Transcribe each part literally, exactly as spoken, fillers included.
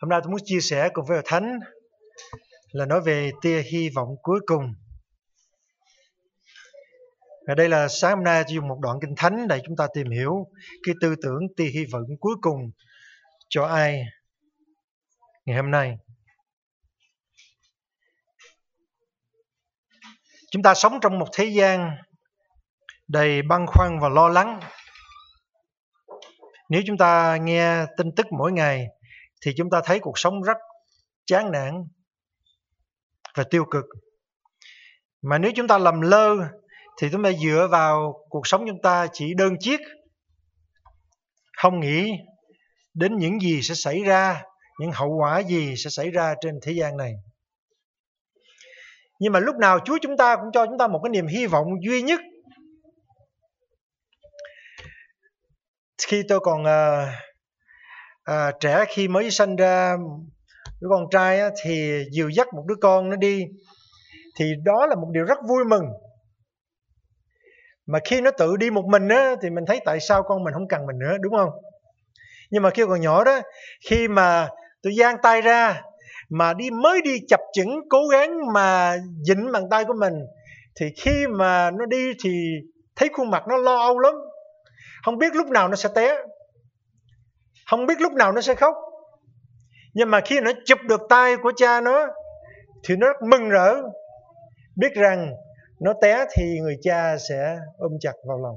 Hôm nay tôi muốn chia sẻ cùng với Hội Thánh là nói về tia hy vọng cuối cùng. Và đây là sáng hôm nay tôi dùng một đoạn kinh thánh để chúng ta tìm hiểu cái tư tưởng tia hy vọng cuối cùng cho ai ngày hôm nay. Chúng ta sống trong một thế gian đầy băn khoăn và lo lắng. Nếu chúng ta nghe tin tức mỗi ngày thì chúng ta thấy cuộc sống rất chán nản và tiêu cực. Mà nếu chúng ta lầm lơ thì chúng ta dựa vào cuộc sống chúng ta chỉ đơn chiếc, không nghĩ đến những gì sẽ xảy ra, những hậu quả gì sẽ xảy ra trên thế gian này. Nhưng mà lúc nào Chúa chúng ta cũng cho chúng ta một cái niềm hy vọng duy nhất. Khi tôi còn à, à, trẻ, khi mới sinh ra đứa con trai á, thì dìu dắt một đứa con nó đi, thì đó là một điều rất vui mừng. Mà khi nó tự đi một mình á, thì mình thấy tại sao con mình không cần mình nữa, đúng không? Nhưng mà khi còn nhỏ đó, khi mà tôi giang tay ra mà đi mới đi chập chững, cố gắng mà dịnh bàn tay của mình, thì khi mà nó đi thì thấy khuôn mặt nó lo âu lắm. Không biết lúc nào nó sẽ té, không biết lúc nào nó sẽ khóc. Nhưng mà khi nó chụp được tay của cha nó thì nó rất mừng rỡ, biết rằng nó té thì người cha sẽ ôm chặt vào lòng.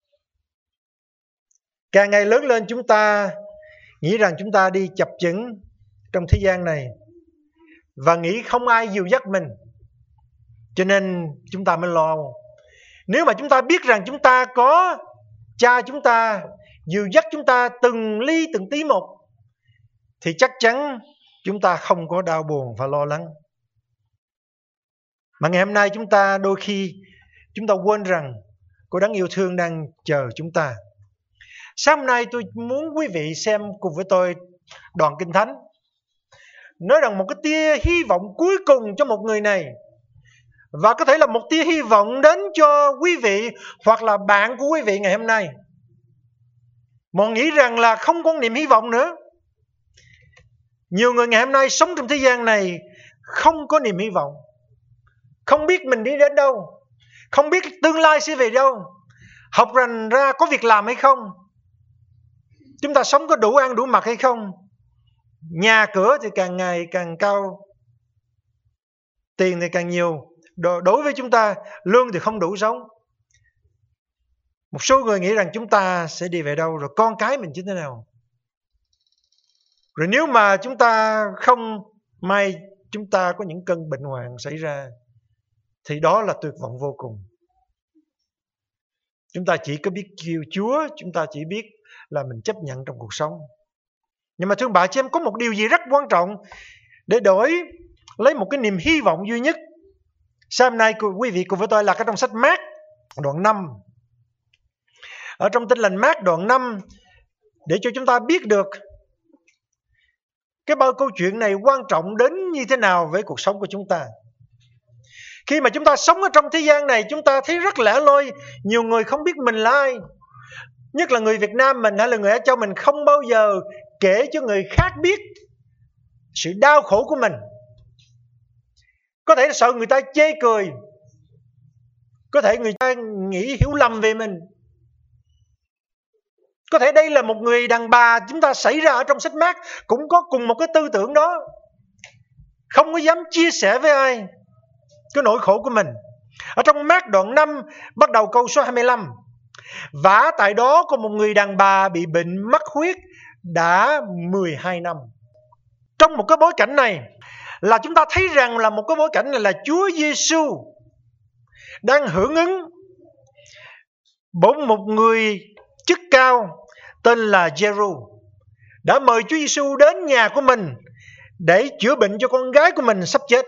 Càng ngày lớn lên, chúng ta nghĩ rằng chúng ta đi chập chững trong thế gian này và nghĩ không ai dìu dắt mình, cho nên chúng ta mới lo. Nếu mà chúng ta biết rằng chúng ta có cha chúng ta dìu dắt chúng ta từng ly từng tí một, thì chắc chắn chúng ta không có đau buồn và lo lắng. Mà ngày hôm nay chúng ta đôi khi chúng ta quên rằng có Đấng yêu thương đang chờ chúng ta. Sáng hôm nay tôi muốn quý vị xem cùng với tôi đoạn kinh thánh nói rằng một cái tia hy vọng cuối cùng cho một người này, và có thể là một tia hy vọng đến cho quý vị hoặc là bạn của quý vị ngày hôm nay. Mọi nghĩ rằng là không có niềm hy vọng nữa. Nhiều người ngày hôm nay sống trong thế gian này không có niềm hy vọng, không biết mình đi đến đâu, không biết tương lai sẽ về đâu, học rằng ra có việc làm hay không, chúng ta sống có đủ ăn đủ mặc hay không, nhà cửa thì càng ngày càng cao, tiền thì càng nhiều. Đối với chúng ta, lương thì không đủ sống. Một số người nghĩ rằng chúng ta sẽ đi về đâu, rồi con cái mình như thế nào. Rồi nếu mà chúng ta không may chúng ta có những cơn bệnh hoạn xảy ra, thì đó là tuyệt vọng vô cùng. Chúng ta chỉ có biết kêu Chúa, chúng ta chỉ biết là mình chấp nhận trong cuộc sống. Nhưng mà thương bà chị em, có một điều gì rất quan trọng để đổi lấy một cái niềm hy vọng duy nhất. Sáng hôm nay quý vị cùng với tôi là cái trong sách Mác đoạn năm. Ở trong Tin lành Mác đoạn năm, để cho chúng ta biết được cái bao câu chuyện này quan trọng đến như thế nào với cuộc sống của chúng ta. Khi mà chúng ta sống ở trong thế gian này, chúng ta thấy rất lẻ loi. Nhiều người không biết mình là ai. Nhất là người Việt Nam mình hay là người Á Châu mình không bao giờ kể cho người khác biết sự đau khổ của mình. Có thể là sợ người ta chê cười, có thể người ta nghĩ hiểu lầm về mình. Có thể đây là một người đàn bà chúng ta xảy ra ở trong sách Mác cũng có cùng một cái tư tưởng đó, không có dám chia sẻ với ai cái nỗi khổ của mình. Ở trong Mác đoạn năm bắt đầu câu số hai mươi lăm: Vả tại đó có một người đàn bà bị bệnh mắc huyết đã mười hai năm. Trong một cái bối cảnh này là chúng ta thấy rằng là một cái bối cảnh này là Chúa Giêsu đang hưởng ứng bỗng một người chức cao tên là Giê-ru đã mời Chúa Giêsu đến nhà của mình để chữa bệnh cho con gái của mình sắp chết.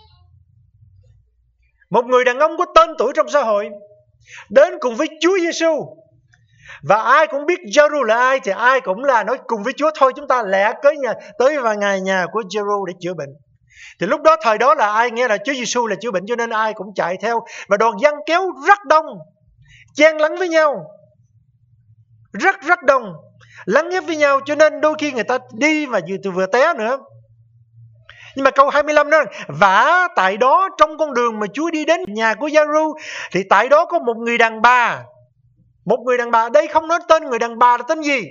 Một người đàn ông có tên tuổi trong xã hội đến cùng với Chúa Giêsu, và ai cũng biết Giê-ru là ai thì ai cũng là nói cùng với Chúa thôi, chúng ta lẹ tới nhà tới vào ngày nhà của Giê-ru để chữa bệnh. Thì lúc đó thời đó là ai nghe là Chúa Giêsu là chữa bệnh, cho nên ai cũng chạy theo, và đoàn dân kéo rất đông, chen lấn với nhau, rất rất đông. lắng ghép với nhau, cho nên đôi khi người ta đi mà vừa, vừa té nữa. Nhưng mà câu hai mươi lăm đó, vả tại đó trong con đường mà Chúa đi đến nhà của Gia-ru, thì tại đó có một người đàn bà. Một người đàn bà, đây không nói tên người đàn bà là tên gì.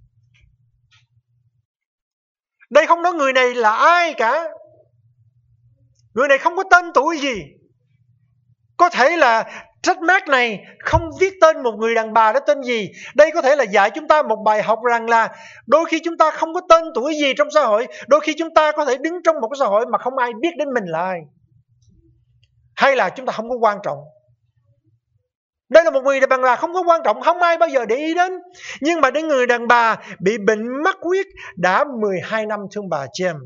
Đây không nói người này là ai cả. Người này không có tên tuổi gì. Có thể là trách mát này không viết tên một người đàn bà đó tên gì. Đây có thể là dạy chúng ta một bài học rằng là đôi khi chúng ta không có tên tuổi gì trong xã hội. Đôi khi chúng ta có thể đứng trong một cái xã hội mà không ai biết đến mình là ai. Hay là chúng ta không có quan trọng. Đây là một người đàn bà không có quan trọng, không ai bao giờ để ý đến. Nhưng mà đến người đàn bà bị bệnh mắc huyết đã mười hai năm, thưa bà chị em.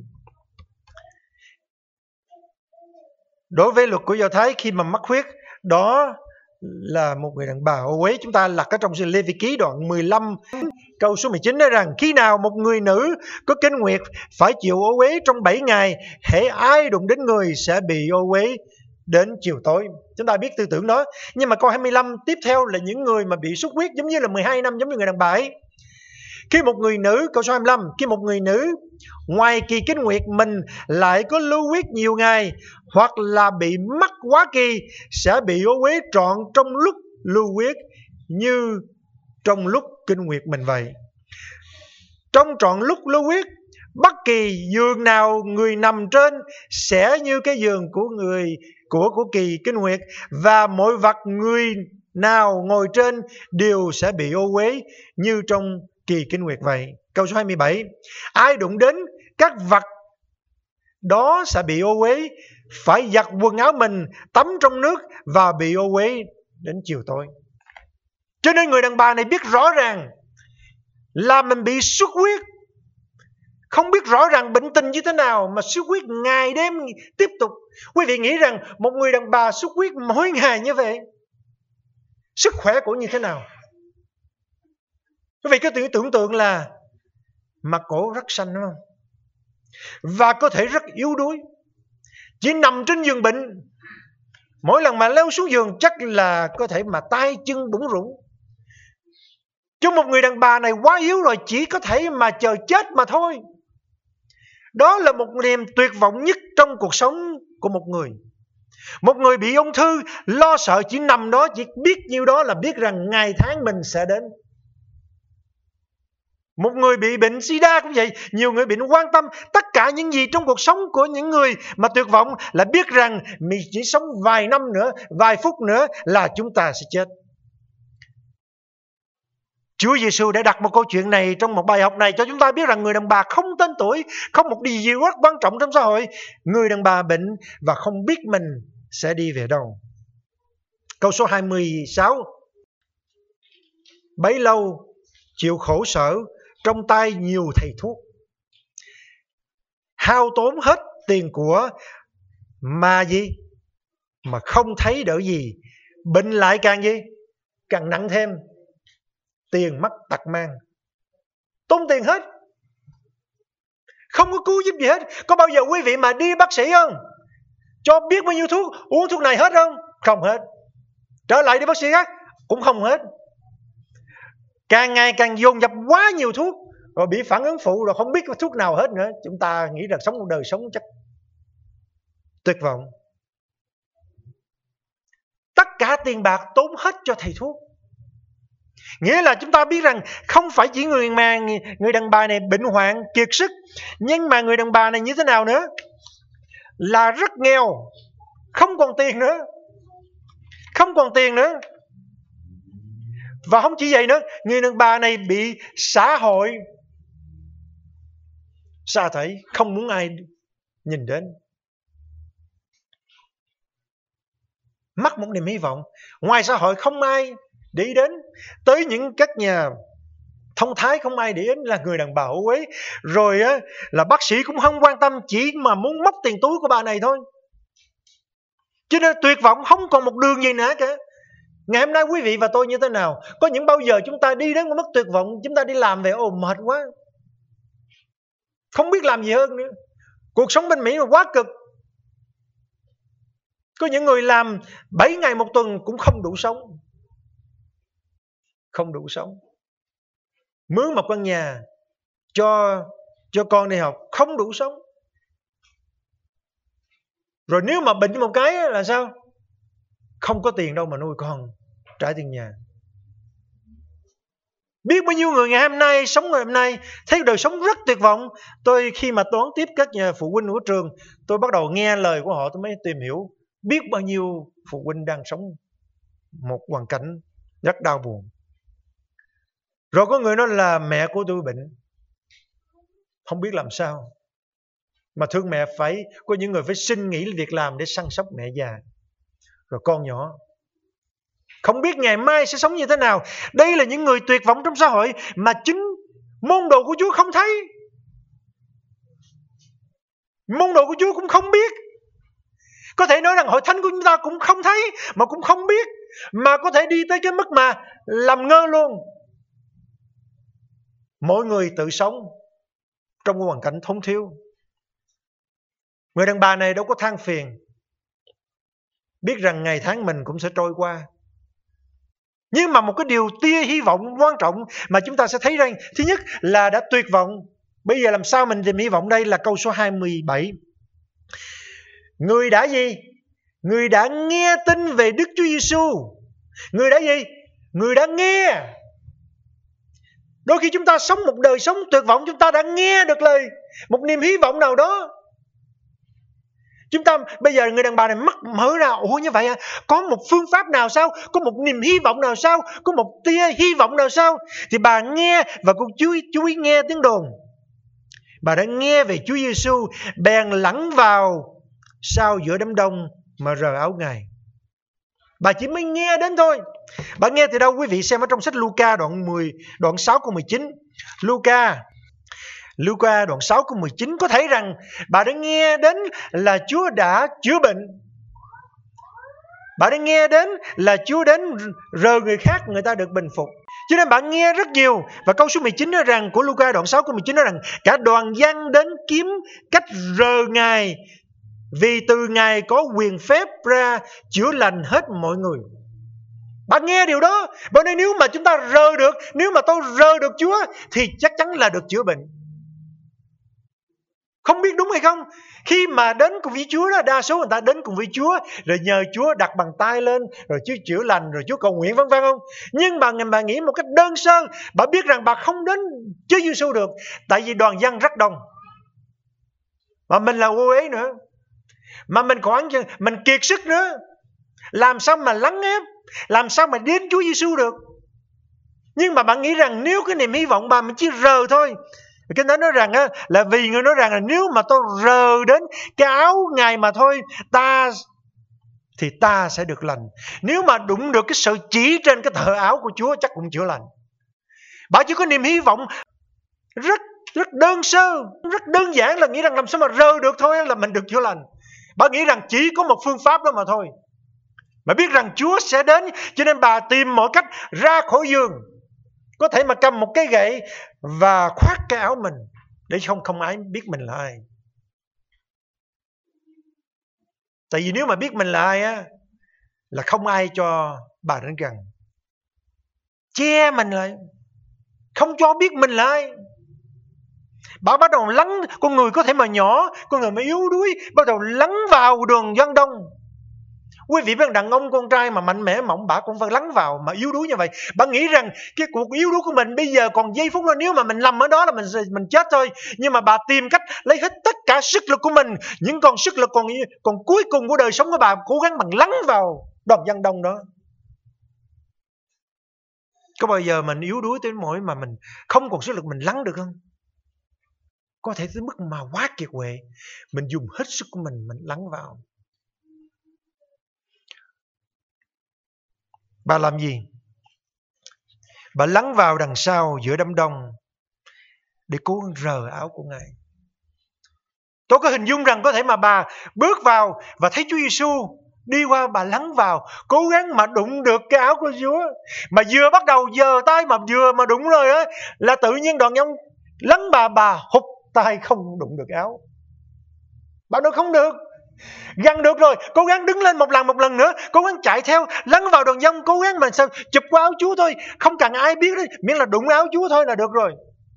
Đối với luật của Do Thái, khi mà mắc huyết, đó là một người đàn bà ô uế. Chúng ta lật ở trong Lê Vi Ký đoạn mười lăm câu số mười chín nói rằng khi nào một người nữ có kinh nguyệt phải chịu ô uế trong bảy ngày, hễ ai đụng đến người sẽ bị ô uế đến chiều tối. Chúng ta biết tư tưởng đó. Nhưng mà câu hai mươi lăm tiếp theo là những người mà bị xuất huyết giống như là mười hai năm, giống như người đàn bà ấy. Khi một người nữ, câu số hai mươi lăm, khi một người nữ ngoài kỳ kinh nguyệt mình lại có lưu huyết nhiều ngày, hoặc là bị mắc quá kỳ, sẽ bị ô uế trọn trong lúc lưu huyết như trong lúc kinh nguyệt mình vậy. Trong trọn lúc lưu huyết, bất kỳ giường nào người nằm trên sẽ như cái giường của người của của kỳ kinh nguyệt, và mọi vật người nào ngồi trên đều sẽ bị ô uế như trong kỳ kinh nguyệt vậy. Câu số hai mươi bảy, ai đụng đến các vật đó sẽ bị ô uế, phải giặt quần áo mình, tắm trong nước và bị ô uế đến chiều tối. Cho nên người đàn bà này biết rõ ràng là mình bị xuất huyết, không biết rõ ràng bệnh tình như thế nào mà xuất huyết ngày đêm tiếp tục. Quý vị nghĩ rằng một người đàn bà xuất huyết mỗi ngày như vậy, sức khỏe của như thế nào? Quý vị có thể tưởng tượng là mặt cổ rất xanh, đúng không? Và cơ thể rất yếu đuối, chỉ nằm trên giường bệnh. Mỗi lần mà leo xuống giường chắc là có thể mà tay chân bủn rủn. Chứ một người đàn bà này quá yếu rồi, chỉ có thể mà chờ chết mà thôi. Đó là một niềm tuyệt vọng nhất trong cuộc sống của một người. Một người bị ung thư, lo sợ chỉ nằm đó, chỉ biết nhiêu đó là biết rằng ngày tháng mình sẽ đến. Một người bị bệnh sida cũng vậy, nhiều người bệnh quan tâm. Tất cả những gì trong cuộc sống của những người mà tuyệt vọng là biết rằng mình chỉ sống vài năm nữa, vài phút nữa là chúng ta sẽ chết. Chúa Giêsu đã đặt một câu chuyện này trong một bài học này cho chúng ta biết rằng người đàn bà không tên tuổi, không một điều gì rất quan trọng trong xã hội. Người đàn bà bệnh và không biết mình sẽ đi về đâu. Câu số hai mươi sáu, bấy lâu chịu khổ sở trong tay nhiều thầy thuốc, hao tốn hết tiền của mà gì mà không thấy đỡ gì, bệnh lại càng gì càng nặng thêm, tiền mất tật mang, tốn tiền hết, không có cứu giúp gì hết. Có bao giờ quý vị mà đi bác sĩ không, cho biết bao nhiêu thuốc, uống thuốc này hết không? Không hết. Trở lại đi bác sĩ khác cũng không hết. Càng ngày càng dồn dập quá nhiều thuốc, rồi bị phản ứng phụ, rồi không biết thuốc nào hết nữa. Chúng ta nghĩ rằng sống một đời sống chắc tuyệt vọng. Tất cả tiền bạc tốn hết cho thầy thuốc. Nghĩa là chúng ta biết rằng không phải chỉ người mà người đàn bà này bệnh hoạn kiệt sức, nhưng mà người đàn bà này như thế nào nữa? Là rất nghèo, không còn tiền nữa. Không còn tiền nữa. Và không chỉ vậy nữa, người đàn bà này bị xã hội sa thải, không muốn ai nhìn đến. Mất một niềm hy vọng. Ngoài xã hội không ai để ý đến, tới những các nhà thông thái không ai để ý đến là người đàn bà ô uế. Rồi á, là bác sĩ cũng không quan tâm, chỉ mà muốn móc tiền túi của bà này thôi. Cho nên tuyệt vọng, không còn một đường gì nữa cả. Ngày hôm nay quý vị và tôi như thế nào? Có những bao giờ chúng ta đi đến một mức tuyệt vọng, chúng ta đi làm về ồ mệt quá, không biết làm gì hơn nữa. Cuộc sống bên Mỹ mà quá cực. Có những người làm bảy ngày một tuần cũng không đủ sống. Không đủ sống. mướn một căn nhà cho cho con đi học không đủ sống. Rồi nếu mà bệnh một cái là sao? Không có tiền đâu mà nuôi con, trả tiền nhà. Biết bao nhiêu người ngày hôm nay, sống ngày hôm nay, thấy đời sống rất tuyệt vọng. Tôi khi mà toán tiếp các nhà phụ huynh của trường, tôi bắt đầu nghe lời của họ, tôi mới tìm hiểu biết bao nhiêu phụ huynh đang sống một hoàn cảnh rất đau buồn. Rồi có người nói là mẹ của tôi bệnh, không biết làm sao. Mà thương mẹ phải, có những người phải xin nghỉ việc làm để săn sóc mẹ già. Rồi con nhỏ không biết ngày mai sẽ sống như thế nào. Đây là những người tuyệt vọng trong xã hội mà chính môn đồ của Chúa không thấy. Môn đồ của Chúa cũng không biết. Có thể nói rằng hội thánh của chúng ta cũng không thấy, mà cũng không biết, mà có thể đi tới cái mức mà làm ngơ luôn. Mỗi người tự sống trong hoàn cảnh thốn thiếu. Người đàn bà này đâu có than phiền, biết rằng ngày tháng mình cũng sẽ trôi qua. Nhưng mà một cái điều tia hy vọng quan trọng mà chúng ta sẽ thấy rằng, thứ nhất là đã tuyệt vọng. Bây giờ làm sao mình tìm hy vọng? Đây là câu số hai mươi bảy. Người đã gì? Người đã nghe tin về Đức Chúa Giêsu. Người đã gì? Người đã nghe. Đôi khi chúng ta sống một đời sống tuyệt vọng, chúng ta đã nghe được lời, một niềm hy vọng nào đó. Chúng ta bây giờ người đàn bà này mắc mở ra, ủa như vậy à? Có một phương pháp nào sao? Có một niềm hy vọng nào sao? Có một tia hy vọng nào sao? Thì bà nghe, và cô chú ý, chú ý nghe tiếng đồn. Bà đã nghe về Chúa Giêsu, bèn lẫn vào sau giữa đám đông mà rờ áo Ngài. Bà chỉ mới nghe đến thôi. Bà nghe từ đâu? Quý vị xem ở trong sách Luca đoạn mười, đoạn sáu câu mười chín. Luca Luca đoạn sáu câu mười chín, có thể rằng bà đã nghe đến là Chúa đã chữa bệnh. Bà đã nghe đến là Chúa đến rờ người khác, người ta được bình phục. Cho nên bà nghe rất nhiều. Và câu số mười chín nói rằng, của Luca đoạn sáu câu mười chín nói rằng, cả đoàn dân đến kiếm cách rờ Ngài, vì từ Ngài có quyền phép ra chữa lành hết mọi người. Bà nghe điều đó. Bởi nên nếu mà chúng ta rờ được, nếu mà tôi rờ được Chúa, thì chắc chắn là được chữa bệnh. Không biết đúng hay không? Khi mà đến cùng với Chúa đó, đa số người ta đến cùng với Chúa, rồi nhờ Chúa đặt bàn tay lên, rồi Chúa chữa lành, rồi Chúa cầu nguyện vân vân không? Nhưng bà, bà nghĩ một cách đơn sơ, bà biết rằng bà không đến Chúa Giêsu được, tại vì đoàn dân rất đông. Mà mình là vô ế nữa, mà mình còn mình kiệt sức nữa, làm sao mà lắng ép, làm sao mà đến Chúa Giêsu được? Nhưng mà bạn nghĩ rằng nếu cái niềm hy vọng bà mình chỉ rờ thôi. Cái đó nói rằng á, là vì người nói rằng là nếu mà tôi rờ đến cái áo Ngài mà thôi, ta thì ta sẽ được lành. Nếu mà đụng được cái sợi chỉ trên cái tờ áo của Chúa, chắc cũng chữa lành. Bà chỉ có niềm hy vọng rất rất đơn sơ, rất đơn giản, là nghĩ rằng làm sao mà rờ được thôi là mình được chữa lành. Bà nghĩ rằng chỉ có một phương pháp đó mà thôi. Bà biết rằng Chúa sẽ đến, cho nên bà tìm mọi cách ra khỏi giường. Có thể mà cầm một cái gậy và khoác cái áo mình, để không không ai biết mình là ai. Tại vì nếu mà biết mình là ai á, là không ai cho bà đến gần. Che mình lại, không cho biết mình là ai. Bà bắt đầu lắng, con người có thể mà nhỏ, con người mà yếu đuối, bắt đầu lắng vào đường dân đông. Quý vị biết đàn ông con trai mà mạnh mẽ mỏng bả cũng phải lắng vào, mà yếu đuối như vậy. Bà nghĩ rằng cái cuộc yếu đuối của mình bây giờ còn giây phút đó, nếu mà mình nằm ở đó là mình mình chết thôi. Nhưng mà bà tìm cách lấy hết tất cả sức lực của mình, những còn sức lực còn còn cuối cùng của đời sống của bà, cố gắng bằng lắng vào đoàn dân đông đó. Có bao giờ mình yếu đuối tới mỗi mà mình không còn sức lực mình lắng được không? Có thể tới mức mà quá kiệt quệ, mình dùng hết sức của mình, mình lắng vào. Bà làm gì? Bà lắng vào đằng sau giữa đám đông để cố rờ áo của Ngài. Tôi có hình dung rằng có thể mà bà bước vào và thấy Chúa Giêsu đi qua, bà lắng vào, cố gắng mà đụng được cái áo của Chúa. Mà vừa bắt đầu giơ tay mà vừa mà đụng rồi á, là tự nhiên đoàn nhân lắng bà, bà hụt tay không đụng được áo. Bà nói không được. Gần được rồi, cố gắng đứng lên một lần một lần nữa, cố gắng chạy theo, lăn vào đoàn dông, cố gắng mà sao chụp qua áo Chúa thôi, không cần ai biết đấy, miễn là đụng áo Chúa thôi là được rồi.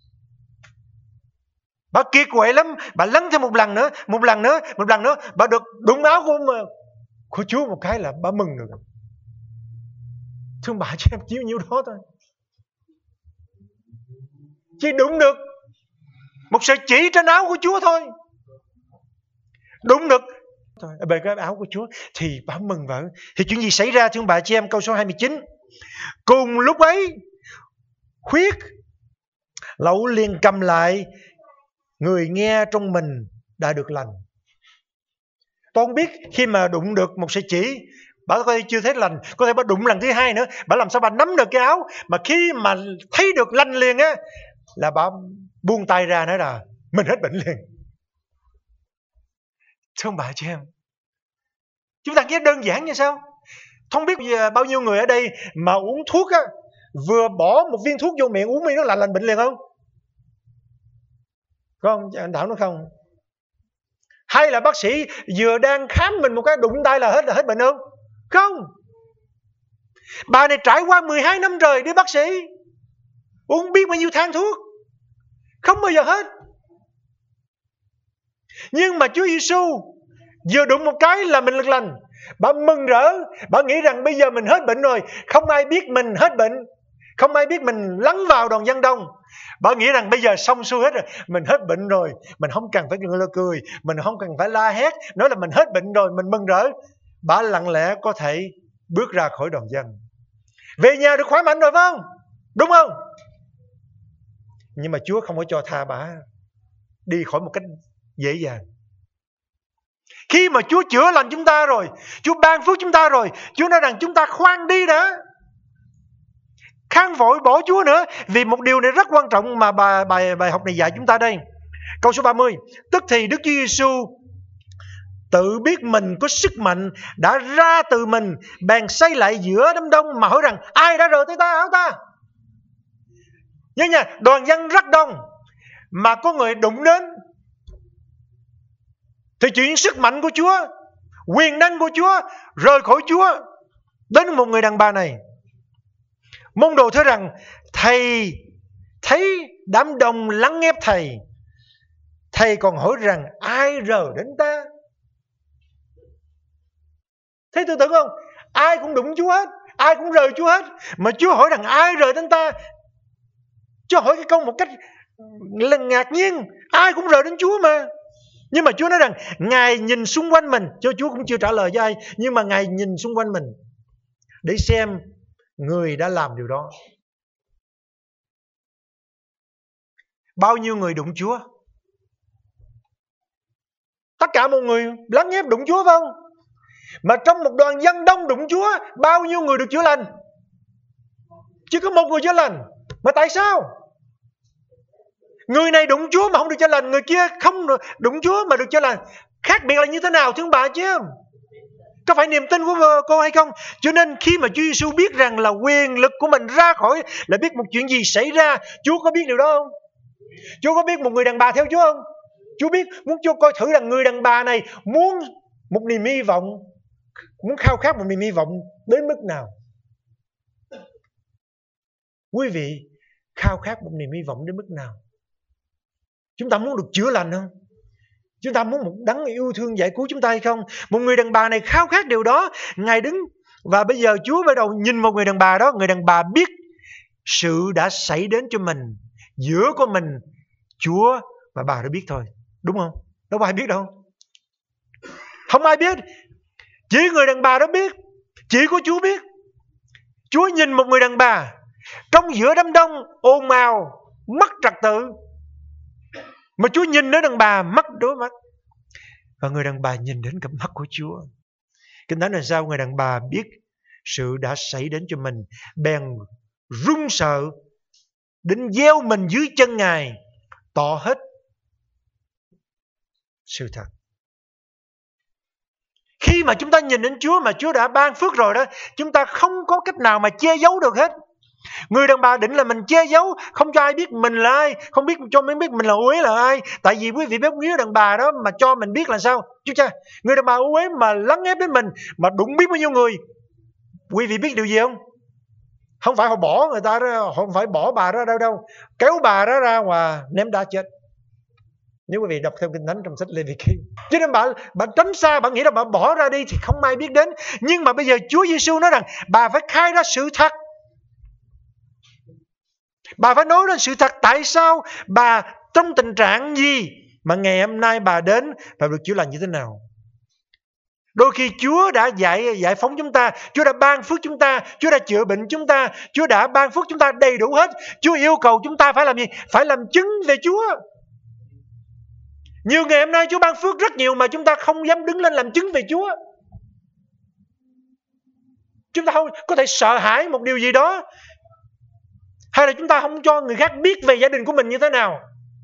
Bà kiệt quệ lắm, bà lăn thêm một lần nữa, một lần nữa, một lần nữa, bà được đụng áo của, của Chúa một cái là bà mừng được. Thương bà cho em chỉ nhiêu đó thôi. Chỉ đụng được một sợi chỉ trên áo của Chúa thôi, đụng được thôi về cái áo của Chúa thì bà mừng vợ. Thì chuyện gì xảy ra thưa bà chị em? Câu số hai mươi chín. Cùng lúc ấy huyết lậu liền cầm lại, người nghe trong mình đã được lành. Tôi không biết khi mà đụng được một sợi chỉ, bà có thể chưa thấy lành, có thể bà đụng lần thứ hai nữa, bà làm sao bà nắm được cái áo, mà khi mà thấy được lành liền á là bà buông tay ra nói là mình hết bệnh liền. Thưa bà chị em, chúng ta nghe đơn giản như sao? Không biết bao nhiêu người ở đây mà uống thuốc á, vừa bỏ một viên thuốc vô miệng uống miếng nó là lành bệnh liền không? Không, anh Thảo nói không. Hay là bác sĩ vừa đang khám mình một cái đụng tay là hết là hết bệnh không? Không. Bà này trải qua mười hai năm rồi đi bác sĩ, uống biết bao nhiêu thang thuốc, không bao giờ hết. Nhưng mà Chúa Giêsu vừa đụng một cái là mình được lành. Bà mừng rỡ, bà nghĩ rằng bây giờ mình hết bệnh rồi, không ai biết mình hết bệnh, không ai biết mình lắng vào đoàn dân đông. Bà nghĩ rằng bây giờ xong xuôi hết rồi, mình hết bệnh rồi, mình không cần phải cười, cười mình không cần phải la hét, nói là mình hết bệnh rồi, mình mừng rỡ. Bà lặng lẽ có thể bước ra khỏi đoàn dân, về nhà được khỏe mạnh rồi phải không? Đúng không? Nhưng mà Chúa không có cho tha bà đi khỏi một cách dễ dàng. Khi mà Chúa chữa lành chúng ta rồi, Chúa ban phước chúng ta rồi, Chúa nói rằng chúng ta khoan đi đã, khang vội bỏ Chúa nữa. Vì một điều này rất quan trọng mà bài, bài, bài học này dạy chúng ta đây. Câu số ba mươi. Tức thì Đức Chúa Giêsu tự biết mình có sức mạnh, đã ra từ mình, bèn xây lại giữa đám đông mà hỏi rằng ai đã rời tới ta áo ta? Nhớ nha, đoàn dân rất đông mà có người đụng đến thì chuyện sức mạnh của Chúa, quyền năng của Chúa rời khỏi Chúa đến một người đàn bà này. Môn đồ thấy rằng thầy thấy đám đông lắng ép thầy, thầy còn hỏi rằng ai rời đến ta? Thấy tư tưởng không? Ai cũng đụng Chúa hết, ai cũng rời Chúa hết, mà Chúa hỏi rằng ai rời đến ta? Chúa hỏi cái câu một cách ngạc nhiên, ai cũng rời đến Chúa mà. Nhưng mà Chúa nói rằng Ngài nhìn xung quanh mình, cho Chúa cũng chưa trả lời cho ai, nhưng mà Ngài nhìn xung quanh mình để xem người đã làm điều đó. Bao nhiêu người đụng Chúa? Tất cả mọi người lắng ép đụng Chúa phải không? Mà trong một đoàn dân đông đụng Chúa, bao nhiêu người được chữa lành? Chỉ có một người chữa lành. Mà tại sao? Người này đụng Chúa mà không được chữa lành, người kia không đụng Chúa mà được chữa lành. Khác biệt là như thế nào thưa ông bà chứ? Có phải niềm tin của cô hay không? Cho nên khi mà Chúa Giêsu biết rằng là quyền lực của mình ra khỏi, là biết một chuyện gì xảy ra. Chúa có biết điều đó không? Chúa có biết một người đàn bà theo Chúa không? Chúa biết, muốn Chúa coi thử rằng người đàn bà này muốn một niềm hy vọng, muốn khao khát một niềm hy vọng đến mức nào. Quý vị khao khát một niềm hy vọng đến mức nào? Chúng ta muốn được chữa lành không? Chúng ta muốn một đấng yêu thương giải cứu chúng ta hay không? Một người đàn bà này khao khát điều đó. Ngài đứng và bây giờ Chúa bắt đầu nhìn một người đàn bà đó. Người đàn bà biết sự đã xảy đến cho mình, giữa của mình, Chúa và bà đã biết thôi. Đúng không? Đâu có ai biết đâu. Không ai biết. Chỉ người đàn bà đó biết. Chỉ có Chúa biết. Chúa nhìn một người đàn bà trong giữa đám đông ồn ào, mất trật tự, mà Chúa nhìn đến đàn bà mắt đối mắt. Và người đàn bà nhìn đến cặp mắt của Chúa. Kinh Thánh là sao? Người đàn bà biết sự đã xảy đến cho mình, bèn run sợ đến gieo mình dưới chân Ngài, tỏ hết sự thật. Khi mà chúng ta nhìn đến Chúa mà Chúa đã ban phước rồi đó, chúng ta không có cách nào mà che giấu được hết. Người đàn bà định là mình che giấu, không cho ai biết mình là ai, không biết cho mình biết mình là Ú Ế là ai. Tại vì quý vị biết người đàn bà đó mà cho mình biết là sao? Chú cha, người đàn bà Ú Ế mà lấn ép đến mình, mà đụng biết bao nhiêu người, quý vị biết điều gì không? Không phải họ bỏ người ta ra, họ không phải bỏ bà ra đâu đâu, kéo bà ra ra ngoài ném đá chết. Nếu quý vị đọc theo Kinh Thánh trong sách Lê-vi-ký, cho nên bà bà tránh xa, bà nghĩ là bà bỏ ra đi thì không ai biết đến. Nhưng mà bây giờ Chúa Giêsu nói rằng bà phải khai ra sự thật, bà phải nói ra sự thật. Tại sao bà trong tình trạng gì mà ngày hôm nay bà đến và được chữa lành như thế nào? Đôi khi Chúa đã giải giải phóng chúng ta, Chúa đã ban phước chúng ta, Chúa đã chữa bệnh chúng ta, Chúa đã ban phước chúng ta đầy đủ hết. Chúa yêu cầu chúng ta phải làm gì? Phải làm chứng về Chúa. Nhiều ngày hôm nay Chúa ban phước rất nhiều mà chúng ta không dám đứng lên làm chứng về Chúa. Chúng ta không có thể sợ hãi một điều gì đó, hay là chúng ta không cho người khác biết về gia đình của mình như thế nào.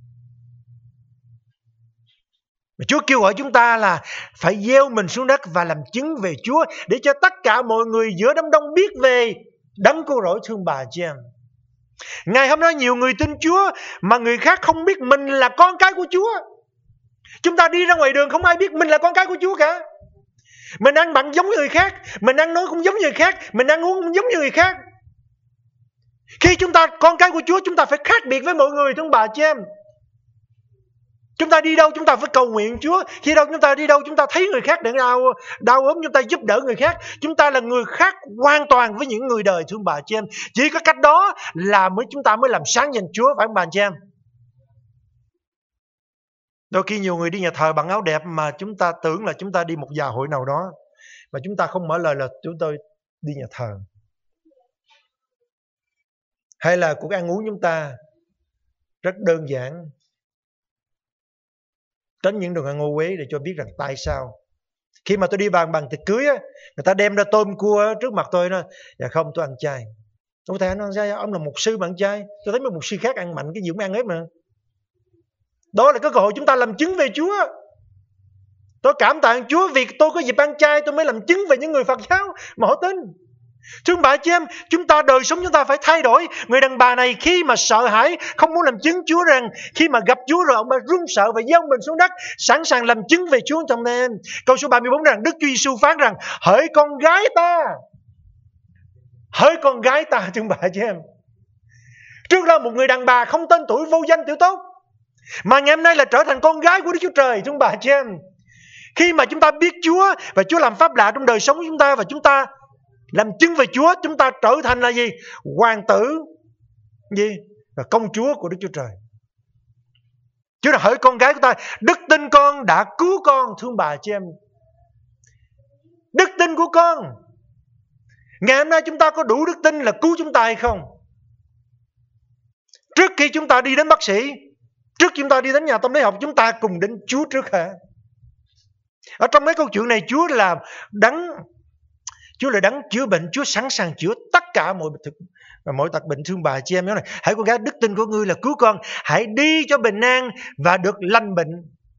Mà Chúa kêu gọi chúng ta là phải gieo mình xuống đất và làm chứng về Chúa, để cho tất cả mọi người giữa đám đông biết về Đấng Cứu Rỗi thương bà chị em. Ngày hôm nay nhiều người tin Chúa mà người khác không biết mình là con cái của Chúa. Chúng ta đi ra ngoài đường không ai biết mình là con cái của Chúa cả. Mình ăn bận giống như người khác, mình ăn nói cũng giống như người khác, mình ăn uống cũng giống như người khác. Khi chúng ta con cái của Chúa, chúng ta phải khác biệt với mọi người, thương bà chị em. Chúng ta đi đâu chúng ta phải cầu nguyện Chúa. Khi đâu chúng ta đi đâu chúng ta thấy người khác đang đau, đau ốm, chúng ta giúp đỡ người khác. Chúng ta là người khác hoàn toàn với những người đời, thương bà chị em. Chỉ có cách đó là mới chúng ta mới làm sáng danh Chúa, phải không bà chị em? Đôi khi nhiều người đi nhà thờ bằng áo đẹp mà chúng ta tưởng là chúng ta đi một dạ hội nào đó, mà chúng ta không mở lời là chúng tôi đi nhà thờ. Hay là cuộc ăn uống chúng ta rất đơn giản, tránh những đồ ăn ô uế để cho biết rằng tại sao. Khi mà tôi đi bàn bằng tiệc cưới á, người ta đem ra tôm cua trước mặt tôi, nó dạ không, tôi ăn chay. Ông thầy nó sao? Ông là mục sư mà ăn chay. Tôi thấy mấy mục sư khác ăn mạnh cái gì cũng ăn hết mà. Đó là cái cơ hội chúng ta làm chứng về Chúa. Tôi cảm tạ Chúa vì tôi có dịp ăn chay, tôi mới làm chứng về những người Phật giáo mà họ tin. Thưa bà chị em, chúng ta đời sống chúng ta phải thay đổi. Người đàn bà này khi mà sợ hãi, không muốn làm chứng Chúa, rằng khi mà gặp Chúa rồi ông bà run sợ và gieo mình xuống đất, sẵn sàng làm chứng về Chúa trong em. Câu số ba mươi bốn rằng Đức Chúa Giêsu phán rằng: hỡi con gái ta, hỡi con gái ta. Thưa bà chị em, trước đó một người đàn bà không tên tuổi, vô danh tiểu tốt, mà ngày hôm nay là trở thành con gái của Đức Chúa Trời. Thưa bà chị em, khi mà chúng ta biết Chúa và Chúa làm pháp lạ trong đời sống của chúng ta, và chúng ta làm chứng về Chúa, chúng ta trở thành là gì? Hoàng tử gì? Là công chúa của Đức Chúa Trời. Chúa là hỡi con gái của ta, đức tin con đã cứu con. Thương bà chị em, đức tin của con. Ngày hôm nay chúng ta có đủ đức tin là cứu chúng ta hay không? Trước khi chúng ta đi đến bác sĩ, trước chúng ta đi đến nhà tâm lý học, chúng ta cùng đến Chúa trước hả? Ở trong mấy câu chuyện này, Chúa là đấng Chúa là đấng chữa bệnh. Chúa sẵn sàng chữa tất cả mọi bệnh và mọi tật bệnh. Thương bà chị em nói này: hãy con gái, đức tin của ngươi là cứu con, hãy đi cho bình an và được lành bệnh.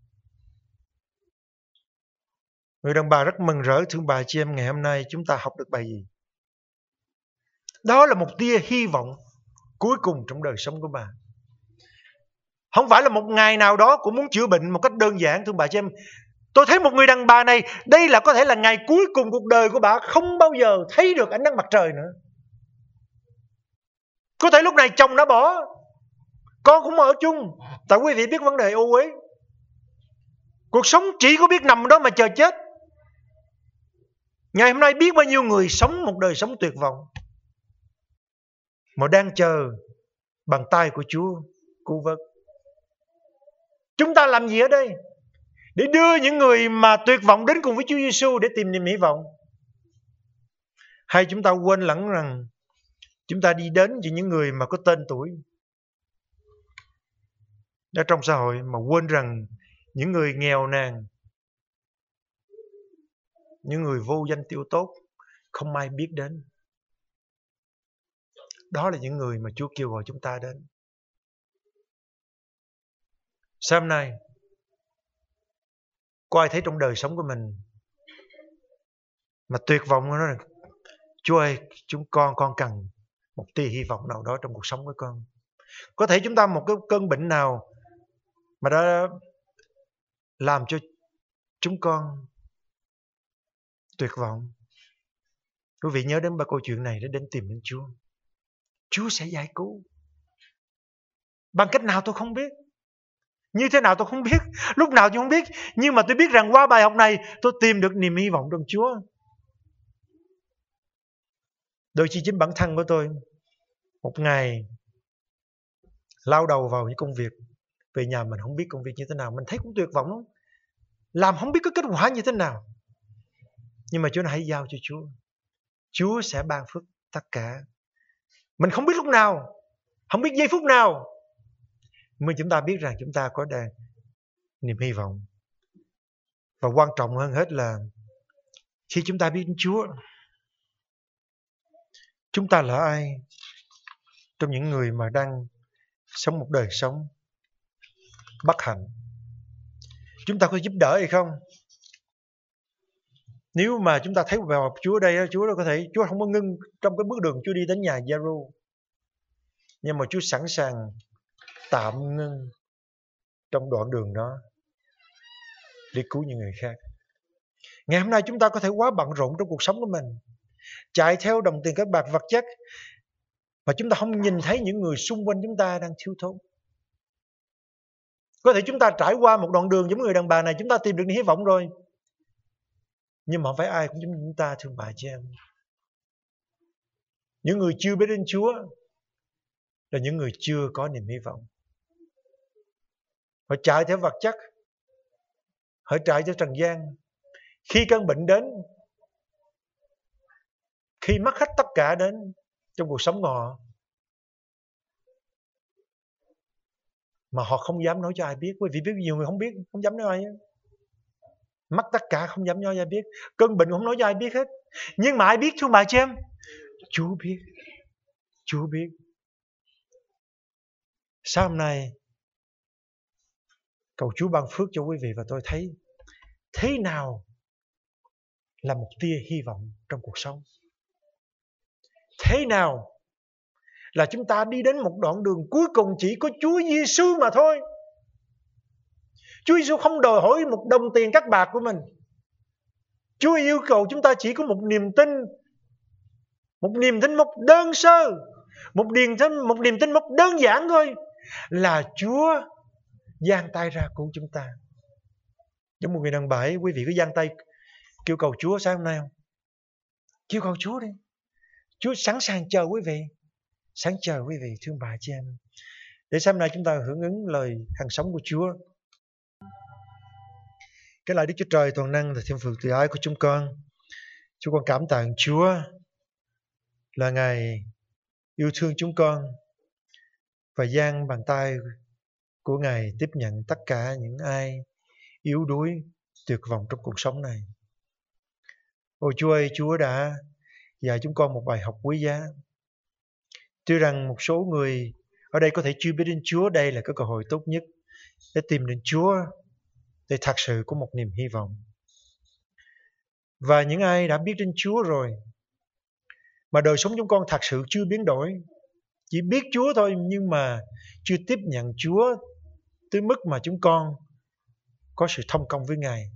Người đàn bà rất mừng rỡ. Thương bà chị em, ngày hôm nay chúng ta học được bài gì? Đó là một tia hy vọng cuối cùng trong đời sống của bà. Không phải là một ngày nào đó cũng muốn chữa bệnh một cách đơn giản. Thương bà chị em, tôi thấy một người đàn bà này, đây là có thể là ngày cuối cùng cuộc đời của bà, không bao giờ thấy được ánh nắng mặt trời nữa. Có thể lúc này chồng đã bỏ, con cũng ở chung. Tại quý vị biết vấn đề ô uế, cuộc sống chỉ có biết nằm đó mà chờ chết. Ngày hôm nay biết bao nhiêu người sống một đời sống tuyệt vọng, mà đang chờ bàn tay của Chúa cứu vớt. Chúng ta làm gì ở đây? Để đưa những người mà tuyệt vọng đến cùng với Chúa Giêsu để tìm niềm hy vọng? Hay chúng ta quên lẫn rằng chúng ta đi đến cho những người mà có tên tuổi ở trong xã hội, mà quên rằng những người nghèo nàn, những người vô danh tiểu tốt, không ai biết đến, đó là những người mà Chúa kêu gọi chúng ta đến. Sáng hôm nay, có ai thấy trong đời sống của mình mà tuyệt vọng, nó nói: Chúa ơi, chúng con con cần một tia hy vọng nào đó trong cuộc sống của con. Có thể chúng ta một cái cơn bệnh nào mà đã làm cho chúng con tuyệt vọng. Quý vị nhớ đến ba câu chuyện này để đến tìm đến Chúa. Chúa sẽ giải cứu. Bằng cách nào tôi không biết. Như thế nào tôi không biết. Lúc nào tôi không biết. Nhưng mà tôi biết rằng qua bài học này tôi tìm được niềm hy vọng trong Chúa. Đôi khi chính bản thân của tôi một ngày lao đầu vào những công việc, về nhà mình không biết công việc như thế nào, mình thấy cũng tuyệt vọng lắm. Làm không biết có kết quả như thế nào. Nhưng mà Chúa nói hãy giao cho Chúa. Chúa sẽ ban phước tất cả. Mình không biết lúc nào, không biết giây phút nào, nhưng chúng ta biết rằng chúng ta có đang niềm hy vọng. Và quan trọng hơn hết là khi chúng ta biết đến Chúa, chúng ta là ai trong những người mà đang sống một đời sống bất hạnh? Chúng ta có giúp đỡ hay không? Nếu mà chúng ta thấy vào Chúa đây, Chúa có thể Chúa không có ngưng trong cái bước đường Chúa đi đến nhà Giê-ru, nhưng mà Chúa sẵn sàng tạm ngưng trong đoạn đường đó để cứu những người khác. Ngày hôm nay chúng ta có thể quá bận rộn trong cuộc sống của mình, chạy theo đồng tiền các bạc vật chất, mà chúng ta không nhìn thấy những người xung quanh chúng ta đang thiếu thốn. Có thể chúng ta trải qua một đoạn đường giống người đàn bà này, chúng ta tìm được hy vọng rồi, nhưng mà không phải ai cũng giống chúng ta, thương bà chị em. Những người chưa biết đến Chúa là những người chưa có niềm hy vọng. Họ chạy theo vật chất, họ chạy theo trần gian. Khi căn bệnh đến, khi mất hết tất cả đến trong cuộc sống của họ, mà họ không dám nói cho ai biết. Quý vị biết nhiều người không biết, không dám nói ai. Mất tất cả không dám nói cho ai biết. Cơn bệnh không nói cho ai biết hết. Nhưng mà ai biết thưa bà chị em? Chúa biết. Chúa biết. Sáng hôm nay cầu Chúa ban phước cho quý vị và tôi thấy thế nào là một tia hy vọng trong cuộc sống. Thế nào là chúng ta đi đến một đoạn đường cuối cùng chỉ có Chúa Giêsu mà thôi. Chúa Giêsu không đòi hỏi một đồng tiền cắt bạc của mình. Chúa yêu cầu chúng ta chỉ có một niềm tin, một niềm tin một đơn sơ, một niềm tin một niềm tin một đơn giản thôi, là Chúa giang tay ra cứu chúng ta. Giống một người đàn bà ấy, quý vị có giang tay kêu cầu Chúa sáng hôm nay không? Kêu cầu Chúa đi. Chúa sẵn sàng chờ quý vị, sẵn chờ quý vị thương bà chị em. Để sáng nay chúng ta hưởng ứng lời hàng sống của Chúa. Cái lời Đức Chúa Trời toàn năng và thiên phụ từ ái của chúng con, chúng con cảm tạ Chúa là Ngài yêu thương chúng con và giang bàn tay của Ngài tiếp nhận tất cả những ai yếu đuối, tuyệt vọng trong cuộc sống này. Ôi Chúa ơi, Chúa đã dạy chúng con một bài học quý giá. Tuy rằng một số người ở đây có thể chưa biết đến Chúa, đây là cái cơ hội tốt nhất để tìm đến Chúa, để thật sự có một niềm hy vọng. Và những ai đã biết đến Chúa rồi, mà đời sống chúng con thật sự chưa biến đổi, chỉ biết Chúa thôi nhưng mà chưa tiếp nhận Chúa tới mức mà chúng con có sự thông công với Ngài.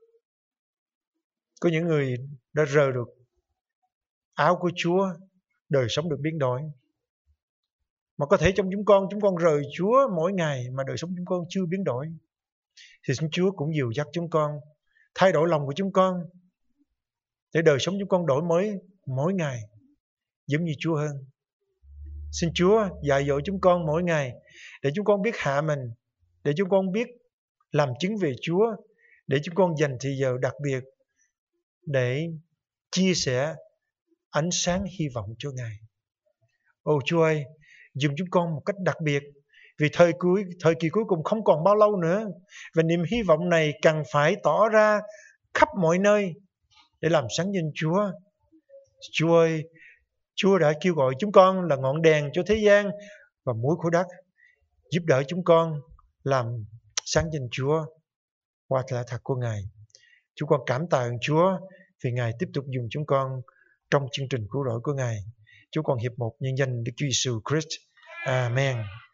Có những người đã rời được áo của Chúa, đời sống được biến đổi. Mà có thể trong chúng con, chúng con rời Chúa mỗi ngày mà đời sống chúng con chưa biến đổi. Thì xin Chúa cũng dìu dắt chúng con, thay đổi lòng của chúng con, để đời sống chúng con đổi mới mỗi ngày, giống như Chúa hơn. Xin Chúa dạy dỗ chúng con mỗi ngày, để chúng con biết hạ mình, để chúng con biết làm chứng về Chúa, để chúng con dành thời giờ đặc biệt để chia sẻ ánh sáng hy vọng cho Ngài. Ồ Chúa ơi, dùng chúng con một cách đặc biệt, vì thời cuối thời kỳ cuối cùng không còn bao lâu nữa, và niềm hy vọng này cần phải tỏ ra khắp mọi nơi để làm sáng danh Chúa. Chúa ơi, Chúa đã kêu gọi chúng con là ngọn đèn cho thế gian và muối của đất, giúp đỡ chúng con làm sáng danh Chúa qua lẽ thật của Ngài. Chúng con cảm tạ Chúa vì Ngài tiếp tục dùng chúng con trong chương trình cứu rỗi của Ngài. Chúa con hiệp một nhân danh Đức Chúa Giêsu Christ. Amen.